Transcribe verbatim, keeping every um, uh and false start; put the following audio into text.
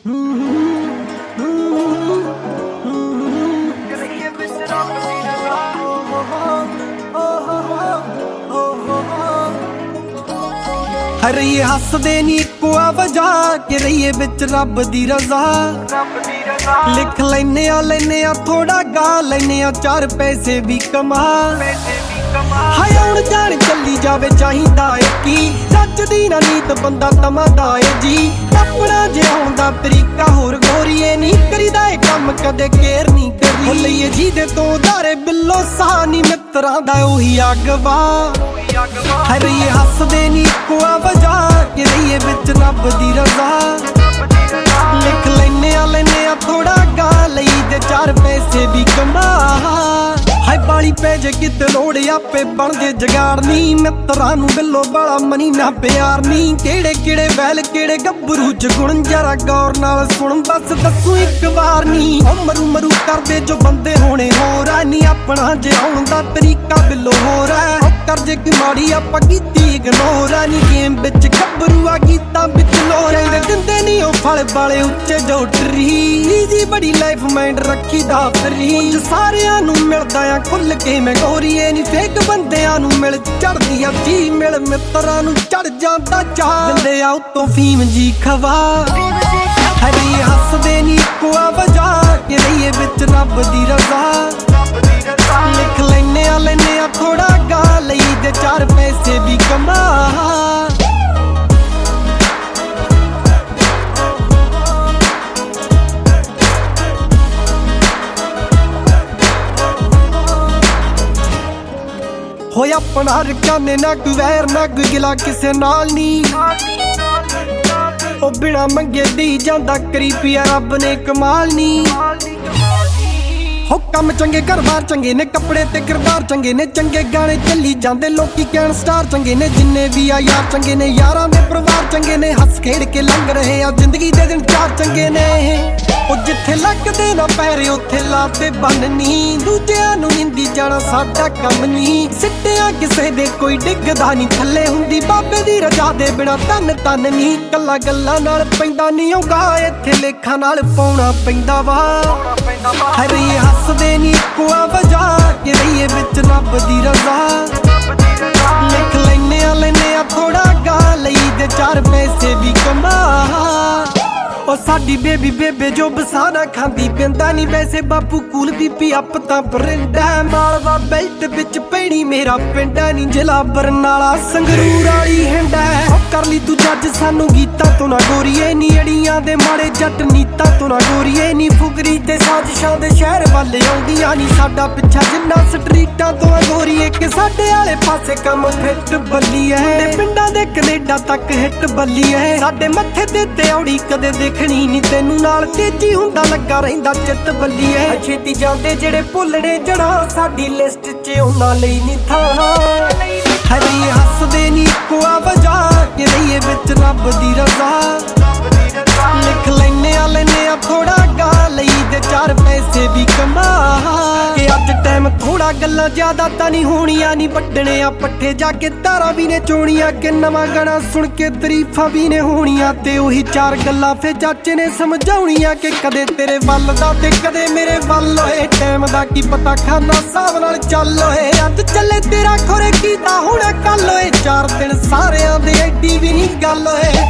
रहीए हसदे नी इक्को वजह कि रहीए बिच रब दी रजा। लिख लैने आ लैने आ थोड़ा गा लैने आ चार पैसे भी कमा। हाय आउण जाण चली जावे चाहिदा है की सच दी ना नीत बंदा तमादा है जी। अपना जे आउंदा तरीका होर गोरीए नी करीदा है कम कदे केयर नी करी। लईए जी दे तो दारे बिल्लो सानी मित्रां दा ओही अगवा। रहीए हसदे नी इक्को वजह कि रहीए बिच रब दी रजा। लिख लैने आ लैने आ थोड़ा गा लई दे चार पैसे भी कमा। हाय बाली पै जे किते लोड़ आपे बन जे जगाड़ नी। मित्रां नूं बिल्लो बड़ा मनी ना प्यार नी। केड़े केड़े बैल केड़े गब्बरू च गुण जरा गौर नाल सुन बस दसू एक बार नी। मरू मरू करदे जो बंदे होने होर है नी। अपना जे आउण दा तरीका बिल्लो होर है कर जे की माड़ी आपां कीती इग्नोर है नी। गेम बिच गब्बरू आ गीतां बिच लोर दिंदे नी ओ फल वाले उच्चे जो ट्री। जी बड़ी लाइफ माइंड रखी दा फ्री सारियां नूं मिलदा आ खुल के मैं गोरीए नी। फेक बंदियां नूं मिल चढ़दी आ जी मिल मित्रां नूं चढ़ जांदा चा। दिंदे आ उत्तों फीम जी खवा। रहीए हसदे नी इक्को वजह कि रहीए बिच रब दी रजा। लिख लैने आ लैने आ थोड़ा गा लई दे चार पैसे भी कमा। होए अपना रकाने ना कोई वैर ना कोई गिला किसे नाल नी। ओ बिना मंगे दी जांदा करी पिया रब ने कमाल नी। हो कम चंगे घर बार चंगे ने कपड़े ते किरदार चंगे ने। चंगे गाने चली जांदे लोकी कहण स्टार चंगे ने। जिन्ने भी आ यार चंगे ने यारां दे परिवार चंगे ने। हस खेड़ के लंघ रहे आ जिंदगी दे दिन चार चंगे ने। ओ जिथे लगदे ना पैरे उत्थे लाते बननी। दूजियां नूं निंदी जाना साडा कम नी। सिੱਟਿਆ किसे दे कोई डिगदा नी थल्ले हुंदी बाबे दी रजा दे बिना तन तन नी। कल्ला गल्लां नाल पैंदा नी औगा इत्थे लेखां नाल पाउणा पैंदा वा। रहीए हसदे नी इक्को वजह कि रहीए बिच रब दी रजा। लिख लैने आ लैने आ थोड़ा गा लई दे चार पैसे भी कमा। ओ साडी बेबी बेबे जो बसाना खांदी पिंदा नी। वैसे बापू कूल बीपी अप तां परिंदा। मालवा बेल्ट बिच पैणी मेरा पिंड नी। जिला बरनाला संगरूर वाली हिंड है। कर ली तू जज सानू गीतां तो ना गोरीए नी। अड़ियां दे माड़े जट नीतां तो ना गोरीए नी। फुगरी ते साजिशां दे शहर वाले आउंदियां नी। साडा पिछा जिन्ना स्ट्रीटां तो गोरीए कि साडे आले पासे कम फिट बल्ली है। पिंडां दे कनेडा तक हिट बल्ली है। साडे मत्थे ते ते औड़ी कदे देखणी नी तैनू नाल तेजी हुंदा लगा रहिंदा चित बल्ली है। छेती जांदे जेड़े भुलणे जड़ा साडी लिस्ट च उन्हां लई नी थां। रहीए हसदे नी इक्को वजह कि रहीए बिच रब दी रजा। लिख लैने आ लैने आ थोड़ा गा लई दे चार पैसे भी कमा। कि अज टाइम थोड़ा गल्लां ज्यादा तां नी होणियां नी। वड्डणे आ पट्ठे जाके तारा भी ने चोणियां। कि नवां गाना सुन के तरीफां भी ने होणियां। ते ओही चार गल्लां फे चाचे ने समझाउणियां। कि कदे तेरे वल दा ते कदे मेरे वल होए। टाइम दा की पता खाना साहब नाल चल होए। अज चले तेरा खोरे कीता हुण कल होए। चार दिन सारियां दे एडी भी नी गल होए।